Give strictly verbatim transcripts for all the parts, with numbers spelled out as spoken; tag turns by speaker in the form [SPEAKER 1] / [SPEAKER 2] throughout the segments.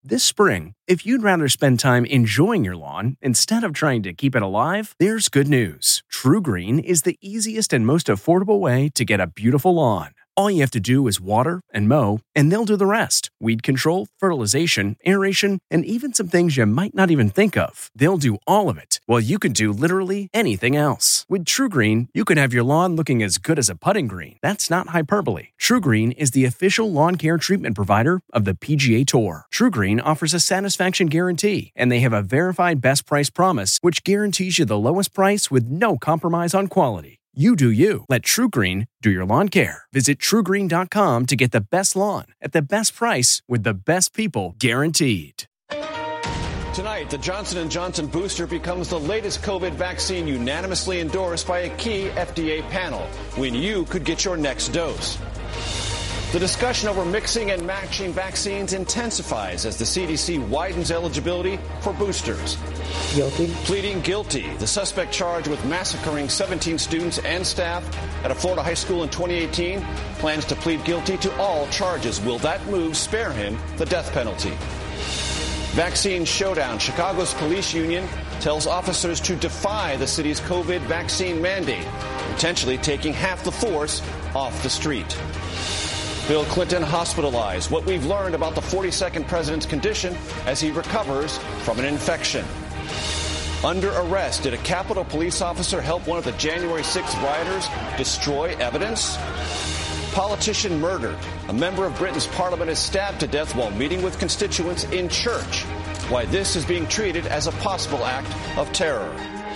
[SPEAKER 1] This spring, if you'd rather spend time enjoying your lawn instead of trying to keep it alive, there's good news. TruGreen is the easiest and most affordable way to get a beautiful lawn. All you have to do is water and mow, and they'll do the rest. Weed control, fertilization, aeration, and even some things you might not even think of. They'll do all of it, while you can do literally anything else. With TruGreen, you can have your lawn looking as good as a putting green. That's not hyperbole. TruGreen is the official lawn care treatment provider of the P G A Tour. TruGreen offers a satisfaction guarantee, and they have a verified best price promise, which guarantees you the lowest price with no compromise on quality. You do you. Let TruGreen do your lawn care. Visit True Green dot com to get the best lawn at the best price with the best people guaranteed.
[SPEAKER 2] Tonight, the Johnson and Johnson booster becomes the latest COVID vaccine unanimously endorsed by a key F D A panel when you could get your next dose. The discussion over mixing and matching vaccines intensifies as the C D C widens eligibility for boosters.
[SPEAKER 3] Guilty.
[SPEAKER 2] Pleading guilty. The suspect charged with massacring seventeen students and staff at a Florida high school in twenty eighteen plans to plead guilty to all charges. Will that move spare him the death penalty? Vaccine showdown. Chicago's police union tells officers to defy the city's COVID vaccine mandate, potentially taking half the force off the street. Bill Clinton hospitalized. What we've learned about the forty-second president's condition as he recovers from an infection. Under arrest, did a Capitol police officer help one of the January sixth rioters destroy evidence? Politician murdered. A member of Britain's parliament is stabbed to death while meeting with constituents in church. Why this is being treated as a possible act of terror.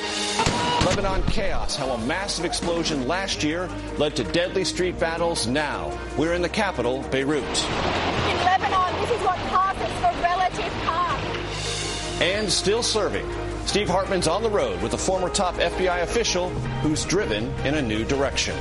[SPEAKER 2] Lebanon chaos, how a massive explosion last year led to deadly street battles now. We're in the capital, Beirut.
[SPEAKER 4] In Lebanon, this is what passes for relative calm.
[SPEAKER 2] And still serving. Steve Hartman's on the road with a former top F B I official who's driven in a new direction.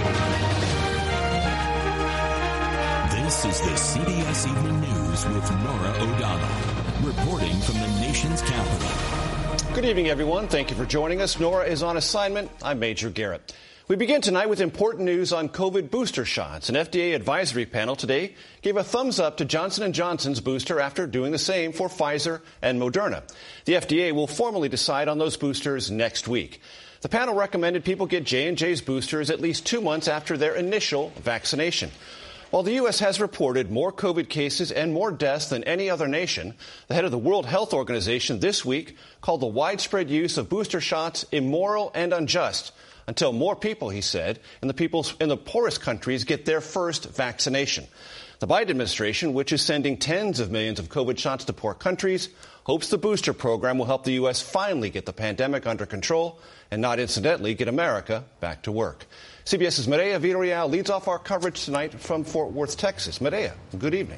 [SPEAKER 5] This is the C B S Evening News with Norah O'Donnell, reporting from the nation's capital.
[SPEAKER 2] Good evening, everyone. Thank you for joining us. Nora is on assignment. I'm Major Garrett. We begin tonight with important news on COVID booster shots. An F D A advisory panel today gave a thumbs up to Johnson and Johnson's booster after doing the same for Pfizer and Moderna. The F D A will formally decide on those boosters next week. The panel recommended people get J and J's boosters at least two months after their initial vaccination. While the U S has reported more COVID cases and more deaths than any other nation, the head of the World Health Organization this week called the widespread use of booster shots immoral and unjust until more people, he said, in the, people's, in the poorest countries get their first vaccination. The Biden administration, which is sending tens of millions of COVID shots to poor countries, hopes the booster program will help the U S finally get the pandemic under control and not incidentally get America back to work. CBS's Medea Villarreal leads off our coverage tonight from Fort Worth, Texas. Medea, good evening.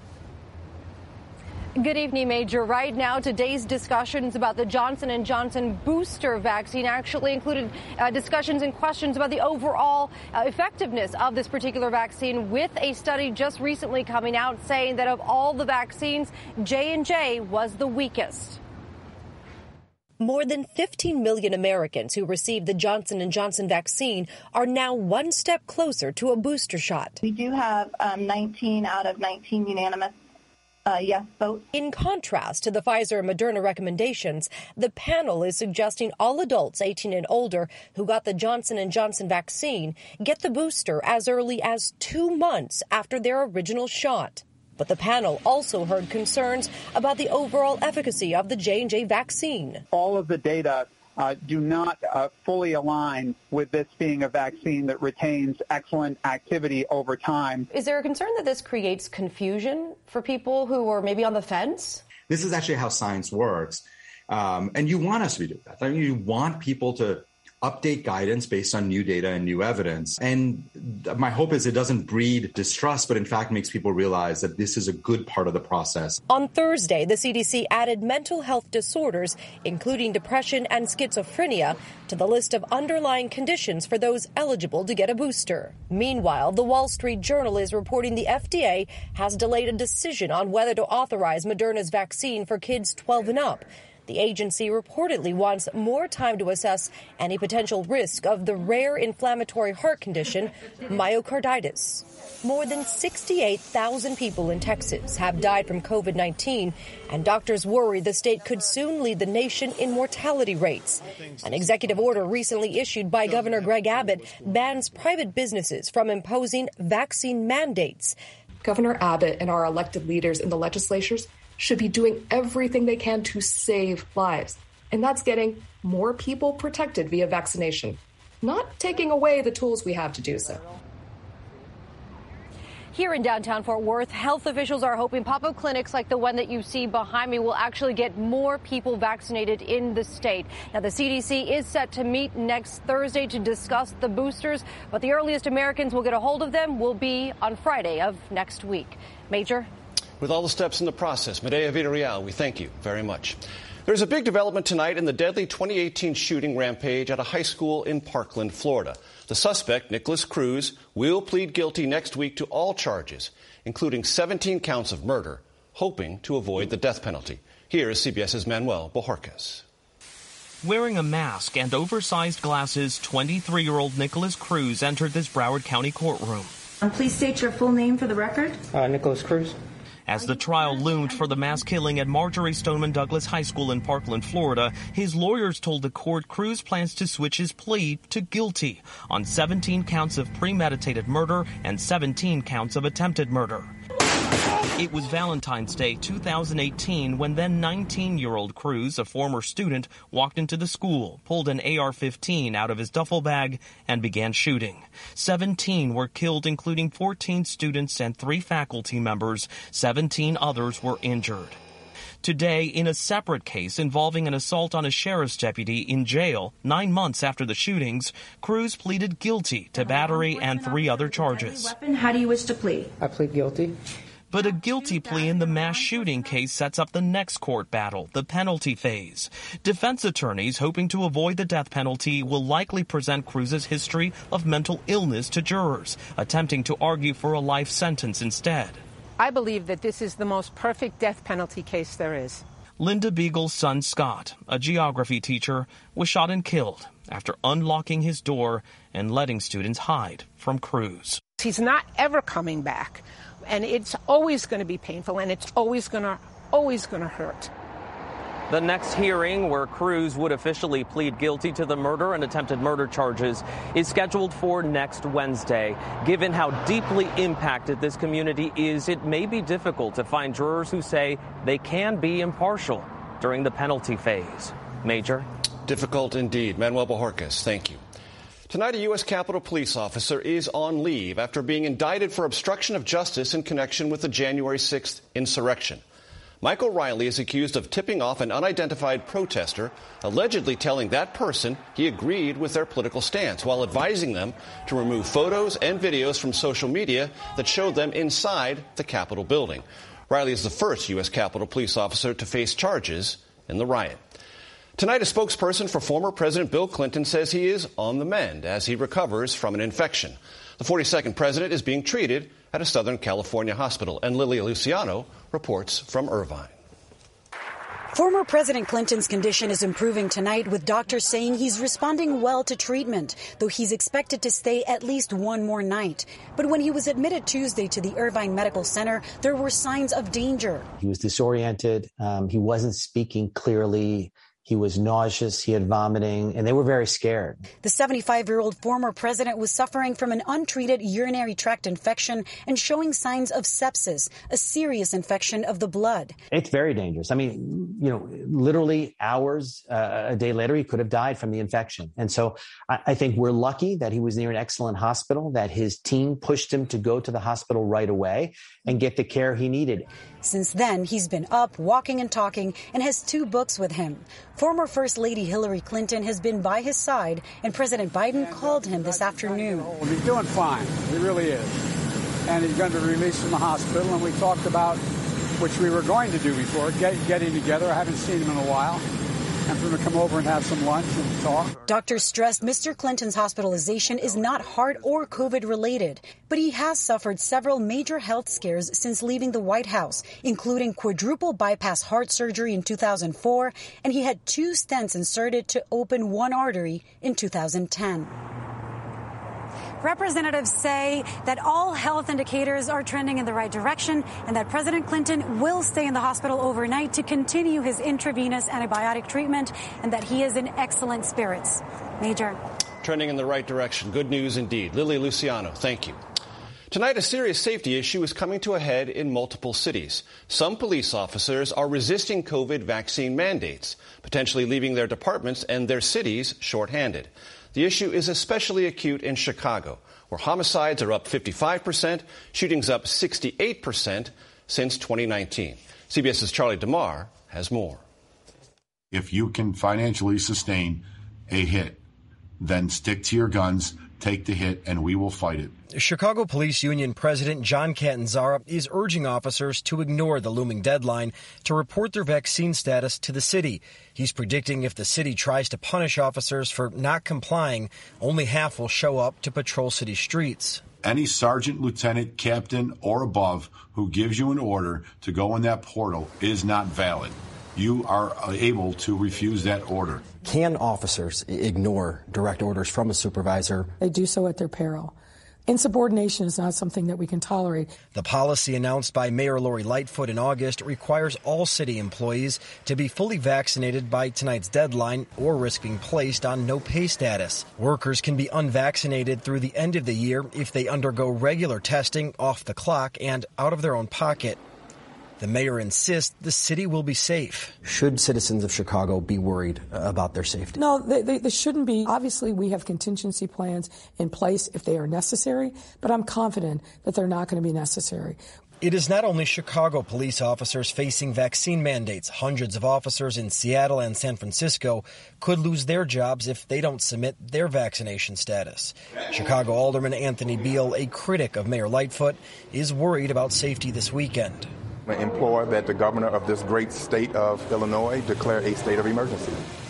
[SPEAKER 6] Good evening, Major. Right now, today's discussions about the Johnson and Johnson booster vaccine actually included uh, discussions and questions about the overall uh, effectiveness of this particular vaccine, with a study just recently coming out saying that of all the vaccines, J and J was the weakest.
[SPEAKER 7] More than fifteen million Americans who received the Johnson and Johnson vaccine are now one step closer to a booster shot.
[SPEAKER 8] We do have um, nineteen out of nineteen unanimous uh, yes votes.
[SPEAKER 7] In contrast to the Pfizer and Moderna recommendations, the panel is suggesting all adults eighteen and older who got the Johnson and Johnson vaccine get the booster as early as two months after their original shot. But the panel also heard concerns about the overall efficacy of the J and J vaccine.
[SPEAKER 9] All of the data uh, do not uh, fully align with this being a vaccine that retains excellent activity over time.
[SPEAKER 6] Is there a concern that this creates confusion for people who are maybe on the fence?
[SPEAKER 10] This is actually how science works. Um, and you want us to do that. I mean, you want people to update guidance based on new data and new evidence. And my hope is it doesn't breed distrust, but in fact makes people realize that this is a good part of the process.
[SPEAKER 7] On Thursday, the C D C added mental health disorders, including depression and schizophrenia, to the list of underlying conditions for those eligible to get a booster. Meanwhile, the Wall Street Journal is reporting the F D A has delayed a decision on whether to authorize Moderna's vaccine for kids twelve and up. The agency reportedly wants more time to assess any potential risk of the rare inflammatory heart condition, myocarditis. More than sixty-eight thousand people in Texas have died from COVID nineteen, and doctors worry the state could soon lead the nation in mortality rates. An executive order recently issued by Governor Greg Abbott bans private businesses from imposing vaccine mandates.
[SPEAKER 3] Governor Abbott and our elected leaders in the legislatures should be doing everything they can to save lives, and that's getting more people protected via vaccination, not taking away the tools we have to do so.
[SPEAKER 6] Here in downtown Fort Worth, health officials are hoping pop-up clinics like the one that you see behind me will actually get more people vaccinated in the state. Now, the C D C is set to meet next Thursday to discuss the boosters, but the earliest Americans will get a hold of them will be on Friday of next week. Major?
[SPEAKER 2] With all the steps in the process, Medea Villarreal, we thank you very much. There's a big development tonight in the deadly twenty eighteen shooting rampage at a high school in Parkland, Florida. The suspect, Nikolas Cruz, will plead guilty next week to all charges, including seventeen counts of murder, hoping to avoid the death penalty. Here is CBS's Manuel Bojorquez.
[SPEAKER 11] Wearing a mask and oversized glasses, twenty-three-year-old Nikolas Cruz entered this Broward County courtroom.
[SPEAKER 12] Please state your full name for the record.
[SPEAKER 13] Uh, Nikolas Cruz.
[SPEAKER 11] As the trial loomed for the mass killing at Marjory Stoneman Douglas High School in Parkland, Florida, his lawyers told the court Cruz plans to switch his plea to guilty on seventeen counts of premeditated murder and seventeen counts of attempted murder. It was Valentine's Day two thousand eighteen when then nineteen-year-old Cruz, a former student, walked into the school, pulled an A R fifteen out of his duffel bag, and began shooting. seventeen were killed, including fourteen students and three faculty members. seventeen others were injured. Today, in a separate case involving an assault on a sheriff's deputy in jail nine months after the shootings, Cruz pleaded guilty to battery and three other charges.
[SPEAKER 12] How do you wish to plead?
[SPEAKER 13] I plead guilty.
[SPEAKER 11] But a guilty plea in the mass shooting case sets up the next court battle, the penalty phase. Defense attorneys hoping to avoid the death penalty will likely present Cruz's history of mental illness to jurors, attempting to argue for a life sentence instead.
[SPEAKER 14] I believe that this is the most perfect death penalty case there is.
[SPEAKER 11] Linda Beagle's son, Scott, a geography teacher, was shot and killed after unlocking his door and letting students hide from Cruz.
[SPEAKER 14] He's not ever coming back. And it's always going to be painful, and it's always going to, always going to hurt.
[SPEAKER 11] The next hearing, where Cruz would officially plead guilty to the murder and attempted murder charges, is scheduled for next Wednesday. Given how deeply impacted this community is, it may be difficult to find jurors who say they can be impartial during the penalty phase. Major?
[SPEAKER 2] Difficult indeed. Manuel Bojorquez, thank you. Tonight, a U S Capitol Police officer is on leave after being indicted for obstruction of justice in connection with the January sixth insurrection. Michael Riley is accused of tipping off an unidentified protester, allegedly telling that person he agreed with their political stance while advising them to remove photos and videos from social media that showed them inside the Capitol building. Riley is the first U S Capitol Police officer to face charges in the riot. Tonight, a spokesperson for former President Bill Clinton says he is on the mend as he recovers from an infection. The forty-second president is being treated at a Southern California hospital. And Lilia Luciano reports from Irvine.
[SPEAKER 15] Former President Clinton's condition is improving tonight, with doctors saying he's responding well to treatment, though he's expected to stay at least one more night. But when he was admitted Tuesday to the Irvine Medical Center, there were signs of danger.
[SPEAKER 16] He was disoriented. Um, he wasn't speaking clearly. He was nauseous, he had vomiting, and they were very scared.
[SPEAKER 15] The seventy-five-year-old former president was suffering from an untreated urinary tract infection and showing signs of sepsis, a serious infection of the blood.
[SPEAKER 16] It's very dangerous. I mean, you know, literally hours, uh, a day later, he could have died from the infection. And so I, I think we're lucky that he was near an excellent hospital, that his team pushed him to go to the hospital right away and get the care he needed.
[SPEAKER 15] Since then, he's been up, walking and talking, and has two books with him. Former First Lady Hillary Clinton has been by his side, and President Biden called him this afternoon.
[SPEAKER 17] Well, he's doing fine. He really is. And he's going to be released from the hospital, and we talked about, which we were going to do before, get, getting together. I haven't seen him in a while. and for him to come over and have some lunch and talk.
[SPEAKER 15] Doctors stressed Mister Clinton's hospitalization is not heart or COVID related, but he has suffered several major health scares since leaving the White House, including quadruple bypass heart surgery in two thousand four, and he had two stents inserted to open one artery in two thousand ten.
[SPEAKER 13] Representatives say that all health indicators are trending in the right direction and that President Clinton will stay in the hospital overnight to continue his intravenous antibiotic treatment and that he is in excellent spirits. Major.
[SPEAKER 2] Trending in the right direction. Good news indeed. Lily Luciano, thank you. Tonight, a serious safety issue is coming to a head in multiple cities. Some police officers are resisting COVID vaccine mandates, potentially leaving their departments and their cities shorthanded. The issue is especially acute in Chicago, where homicides are up fifty-five percent, shootings up sixty-eight percent since twenty nineteen. CBS's Charlie DeMar has more.
[SPEAKER 18] If you can financially sustain a hit, then stick to your guns, take the hit, and we will fight it.
[SPEAKER 19] Chicago Police Union President John Catanzara is urging officers to ignore the looming deadline to report their vaccine status to the city. He's predicting if the city tries to punish officers for not complying, only half will show up to patrol city streets.
[SPEAKER 18] Any sergeant, lieutenant, captain, or above who gives you an order to go in that portal is not valid. You are able to refuse that order.
[SPEAKER 20] Can officers ignore direct orders from a supervisor?
[SPEAKER 21] They do so at their peril. Insubordination is not something that we can tolerate.
[SPEAKER 19] The policy announced by Mayor Lori Lightfoot in August requires all city employees to be fully vaccinated by tonight's deadline or risk being placed on no pay status. Workers can be unvaccinated through the end of the year if they undergo regular testing off the clock and out of their own pocket. The mayor insists the city will be safe.
[SPEAKER 20] Should citizens of Chicago be worried about their safety?
[SPEAKER 21] No, they, they, they shouldn't be. Obviously, we have contingency plans in place if they are necessary, but I'm confident that they're not going to be necessary.
[SPEAKER 19] It is not only Chicago police officers facing vaccine mandates. Hundreds of officers in Seattle and San Francisco could lose their jobs if they don't submit their vaccination status. Chicago Alderman Anthony Beal, a critic of Mayor Lightfoot, is worried about safety this weekend.
[SPEAKER 22] I implore that the governor of this great state of Illinois declare a state of emergency.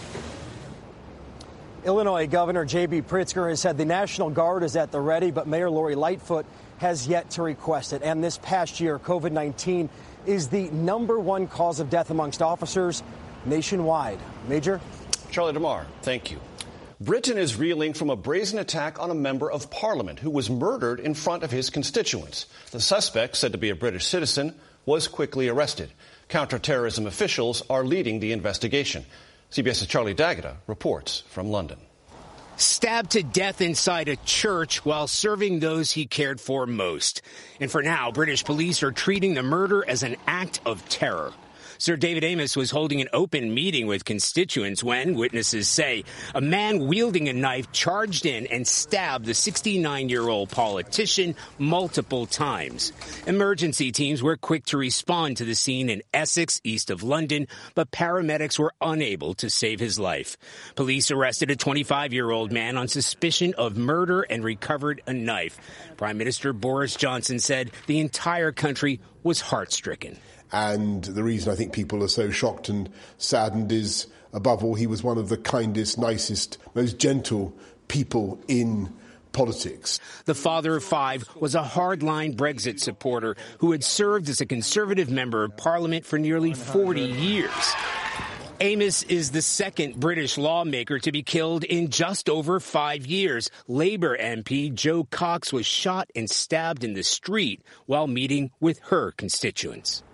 [SPEAKER 23] Illinois Governor J B. Pritzker has said the National Guard is at the ready, but Mayor Lori Lightfoot has yet to request it. And this past year, COVID nineteen is the number one cause of death amongst officers nationwide. Major?
[SPEAKER 2] Charlie DeMar, thank you. Britain is reeling from a brazen attack on a member of parliament who was murdered in front of his constituents. The suspect, said to be a British citizen, was quickly arrested. Counterterrorism officials are leading the investigation. CBS's Charlie D'Agata reports from London.
[SPEAKER 24] Stabbed to death inside a church while serving those he cared for most. And for now, British police are treating the murder as an act of terror. Sir David Amess was holding an open meeting with constituents when, witnesses say, a man wielding a knife charged in and stabbed the sixty-nine-year-old politician multiple times. Emergency teams were quick to respond to the scene in Essex, east of London, but paramedics were unable to save his life. Police arrested a twenty-five-year-old man on suspicion of murder and recovered a knife. Prime Minister Boris Johnson said the entire country was heart-stricken.
[SPEAKER 25] And the reason I think people are so shocked and saddened is, above all, he was one of the kindest, nicest, most gentle people in politics.
[SPEAKER 24] The father of five was a hardline Brexit supporter who had served as a Conservative member of Parliament for nearly forty years. Amess is the second British lawmaker to be killed in just over five years. Labour M P Jo Cox was shot and stabbed in the street while meeting with her constituents.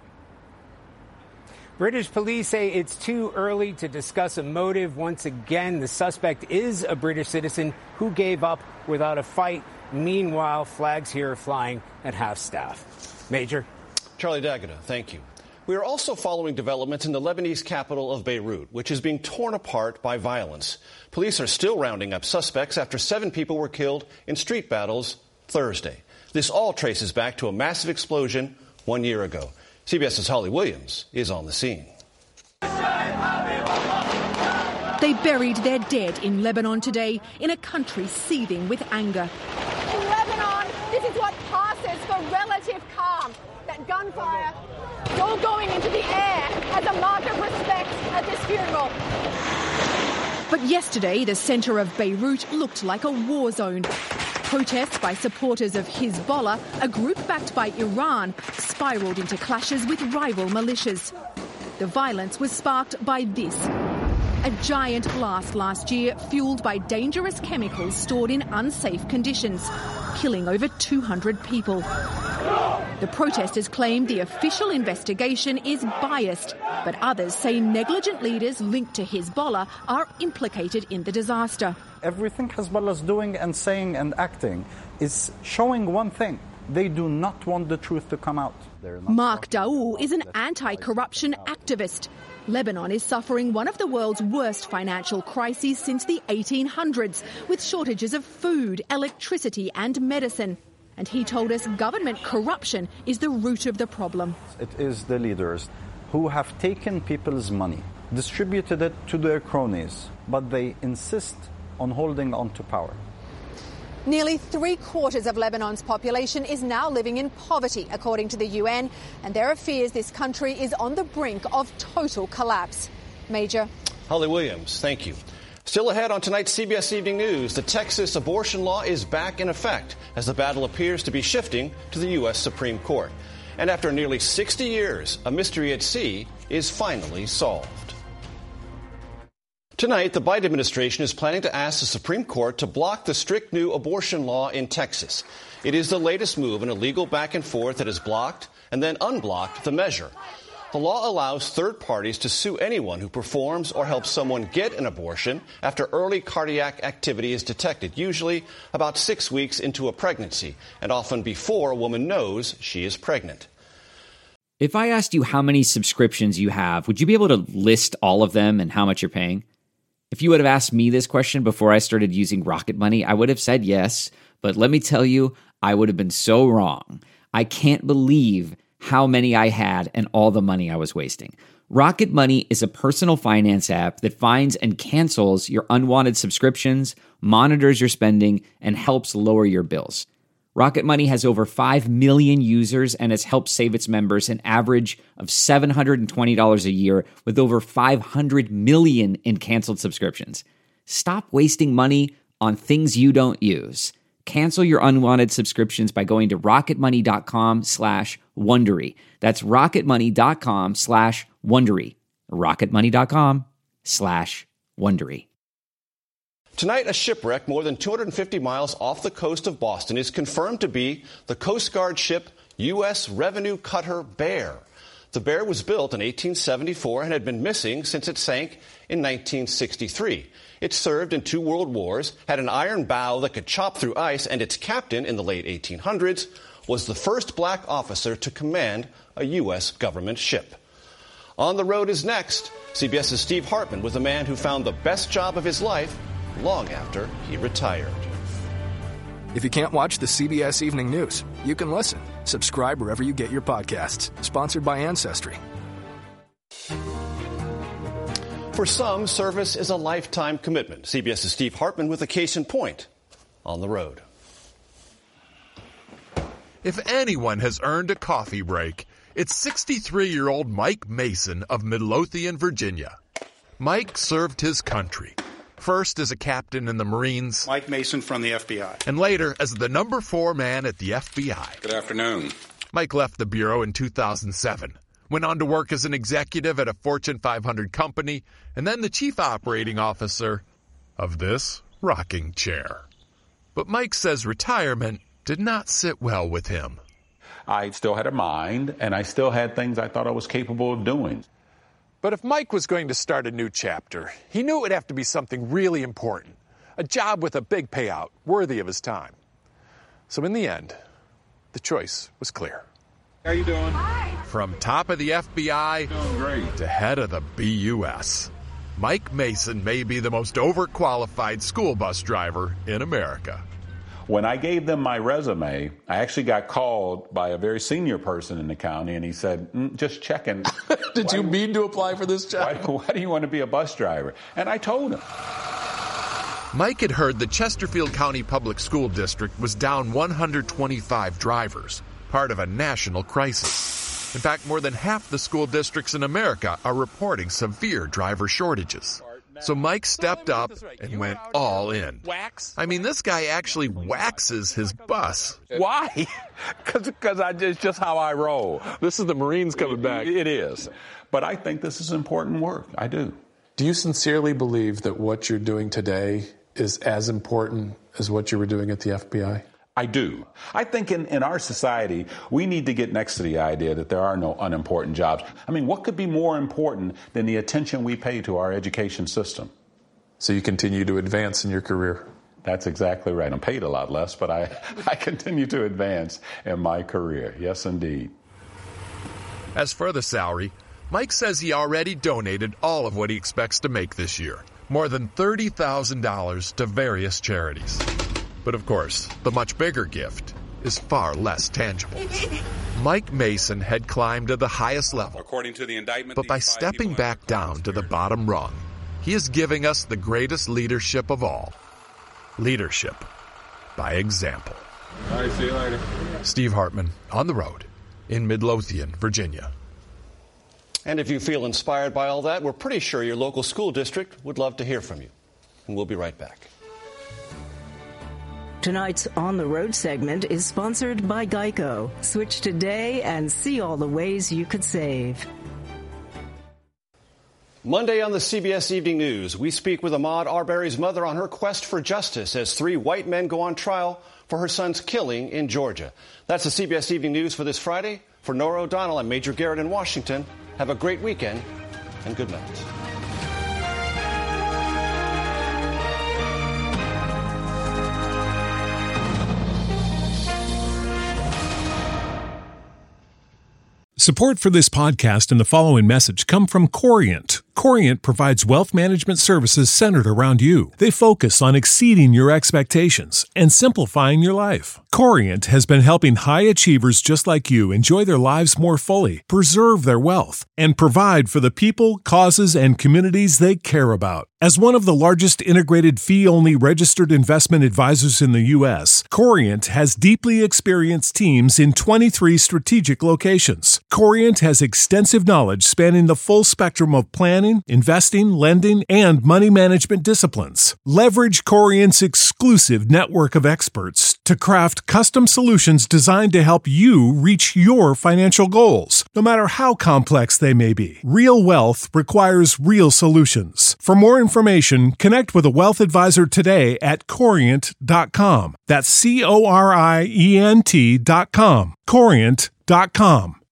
[SPEAKER 26] British police say it's too early to discuss a motive. Once again, the suspect is a British citizen who gave up without a fight. Meanwhile, flags here are flying at half-staff. Major?
[SPEAKER 2] Charlie D'Agata, thank you. We are also following developments in the Lebanese capital of Beirut, which is being torn apart by violence. Police are still rounding up suspects after seven people were killed in street battles Thursday. This all traces back to a massive explosion one year ago. CBS's Holly Williams is on the scene.
[SPEAKER 27] They buried their dead in Lebanon today, in a country seething with anger.
[SPEAKER 4] In Lebanon, this is what passes for relative calm. That gunfire, all going into the air as a mark of respect at this funeral.
[SPEAKER 27] But yesterday, the centre of Beirut looked like a war zone. Protests by supporters of Hezbollah, a group backed by Iran, spiralled into clashes with rival militias. The violence was sparked by this. A giant blast last year fueled by dangerous chemicals stored in unsafe conditions, killing over two hundred people. The protesters claim the official investigation is biased, but others say negligent leaders linked to Hezbollah are implicated in the disaster.
[SPEAKER 1] Everything Hezbollah is doing and saying and acting is showing one thing. They do not want the truth to come out.
[SPEAKER 27] Mark Daoud is an anti-corruption activist. Lebanon is suffering one of the world's worst financial crises since the eighteen hundreds, with shortages of food, electricity and medicine. And he told us government corruption is the root of the problem.
[SPEAKER 1] It is the leaders who have taken people's money, distributed it to their cronies, but they insist on holding on to power.
[SPEAKER 4] Nearly three quarters of Lebanon's population is now living in poverty, according to the U N, and there are fears this country is on the brink of total collapse. Major.
[SPEAKER 2] Holly Williams, thank you. Still ahead on tonight's C B S Evening News, the Texas abortion law is back in effect as the battle appears to be shifting to the U S Supreme Court. And after nearly sixty years, a mystery at sea is finally solved. Tonight, the Biden administration is planning to ask the Supreme Court to block the strict new abortion law in Texas. It is the latest move in a legal back and forth that has blocked and then unblocked the measure. The law allows third parties to sue anyone who performs or helps someone get an abortion after early cardiac activity is detected, usually about six weeks into a pregnancy, and often before a woman knows she is pregnant.
[SPEAKER 3] If I asked you how many subscriptions you have, would you be able to list all of them and how much you're paying? If you would have asked me this question before I started using Rocket Money, I would have said yes, but let me tell you, I would have been so wrong. I can't believe how many I had and all the money I was wasting. Rocket Money is a personal finance app that finds and cancels your unwanted subscriptions, monitors your spending, and helps lower your bills. Rocket Money has over five million users and has helped save its members an average of seven hundred twenty dollars a year with over five hundred million in canceled subscriptions. Stop wasting money on things you don't use. Cancel your unwanted subscriptions by going to rocketmoney.com slash Wondery. That's rocketmoney.com slash Wondery. rocketmoney.com slash Wondery.
[SPEAKER 2] Tonight, a shipwreck more than two hundred fifty miles off the coast of Boston is confirmed to be the Coast Guard ship U S Revenue Cutter Bear. The Bear was built in eighteen seventy-four and had been missing since it sank in nineteen sixty-three. It served in two world wars, had an iron bow that could chop through ice, and its captain in the late eighteen hundreds was the first black officer to command a U S government ship. On the Road is next. CBS's Steve Hartman with a man who found the best job of his life long after he retired.
[SPEAKER 5] If you can't watch the C B S Evening News, you can listen. Subscribe wherever you get your podcasts. Sponsored by Ancestry.
[SPEAKER 2] For some, service is a lifetime commitment. CBS's Steve Hartman with a case in point on the road.
[SPEAKER 7] If anyone has earned a coffee break, it's sixty-three-year-old Mike Mason of Midlothian, Virginia. Mike served his country. First as a captain in the Marines.
[SPEAKER 8] Mike Mason from the F B I.
[SPEAKER 7] And later as the number four man at the F B I.
[SPEAKER 8] Good afternoon.
[SPEAKER 7] Mike left the Bureau in two thousand seven, went on to work as an executive at a Fortune five hundred company, and then the chief operating officer of this rocking chair. But Mike says retirement did not sit well with him.
[SPEAKER 9] I still had a mind, and I still had things I thought I was capable of doing.
[SPEAKER 7] But if Mike was going to start a new chapter, he knew it would have to be something really important, a job with a big payout, worthy of his time. So in the end, the choice was clear.
[SPEAKER 8] How you doing?
[SPEAKER 7] Hi. From top of the F B I
[SPEAKER 8] doing great.
[SPEAKER 7] to head of the B U S, Mike Mason may be the most overqualified school bus driver in America.
[SPEAKER 9] When I gave them my resume, I actually got called by a very senior person in the county, and he said, mm, just checking.
[SPEAKER 7] Did you mean to apply for this job?
[SPEAKER 9] Why, why do you want to be a bus driver? And I told him.
[SPEAKER 7] Mike had heard the Chesterfield County Public School District was down one hundred twenty-five drivers, part of a national crisis. In fact, more than half the school districts in America are reporting severe driver shortages. So Mike stepped up and went all in.
[SPEAKER 6] Wax?
[SPEAKER 7] I mean, this guy actually waxes his bus.
[SPEAKER 6] Why? Because I it's just how I roll.
[SPEAKER 10] This is the Marines coming back.
[SPEAKER 6] It is.
[SPEAKER 9] But I think this is important work. I do.
[SPEAKER 10] Do you sincerely believe that what you're doing today is as important as what you were doing at the F B I?
[SPEAKER 9] I do. I think in, in our society, we need to get next to the idea that there are no unimportant jobs. I mean, what could be more important than the attention we pay to our education system?
[SPEAKER 10] So you continue to advance in your career?
[SPEAKER 9] That's exactly right. I'm paid a lot less, but I, I continue to advance in my career. Yes, indeed.
[SPEAKER 7] As for the salary, Mike says he already donated all of what he expects to make this year, more than thirty thousand dollars to various charities. But of course, the much bigger gift is far less tangible. Mike Mason had climbed to the highest level,
[SPEAKER 8] According to the indictment,
[SPEAKER 7] but by stepping back down to the bottom rung, he is giving us the greatest leadership of all. Leadership by example.
[SPEAKER 8] All right, see you later.
[SPEAKER 7] Steve Hartman, on the road in Midlothian, Virginia.
[SPEAKER 2] And if you feel inspired by all that, we're pretty sure your local school district would love to hear from you. And we'll be right back.
[SPEAKER 11] Tonight's On the Road segment is sponsored by Geico. Switch today and see all the ways you could save.
[SPEAKER 2] Monday on the C B S Evening News, we speak with Ahmaud Arbery's mother on her quest for justice as three white men go on trial for her son's killing in Georgia. That's the C B S Evening News for this Friday. For Norah O'Donnell, I'm Major Garrett in Washington. Have a great weekend and good night.
[SPEAKER 12] Support for this podcast and the following message come from Corient. Corient provides wealth management services centered around you. They focus on exceeding your expectations and simplifying your life. Corient has been helping high achievers just like you enjoy their lives more fully, preserve their wealth, and provide for the people, causes, and communities they care about. As one of the largest integrated fee-only registered investment advisors in the U S, Corient has deeply experienced teams in twenty-three strategic locations. Corient has extensive knowledge spanning the full spectrum of planning, investing, lending, and money management disciplines. Leverage Corient's exclusive network of experts to craft custom solutions designed to help you reach your financial goals, no matter how complex they may be. Real wealth requires real solutions. For more information, connect with a wealth advisor today at corient dot com. That's C O R I E N T dot com. corient dot com.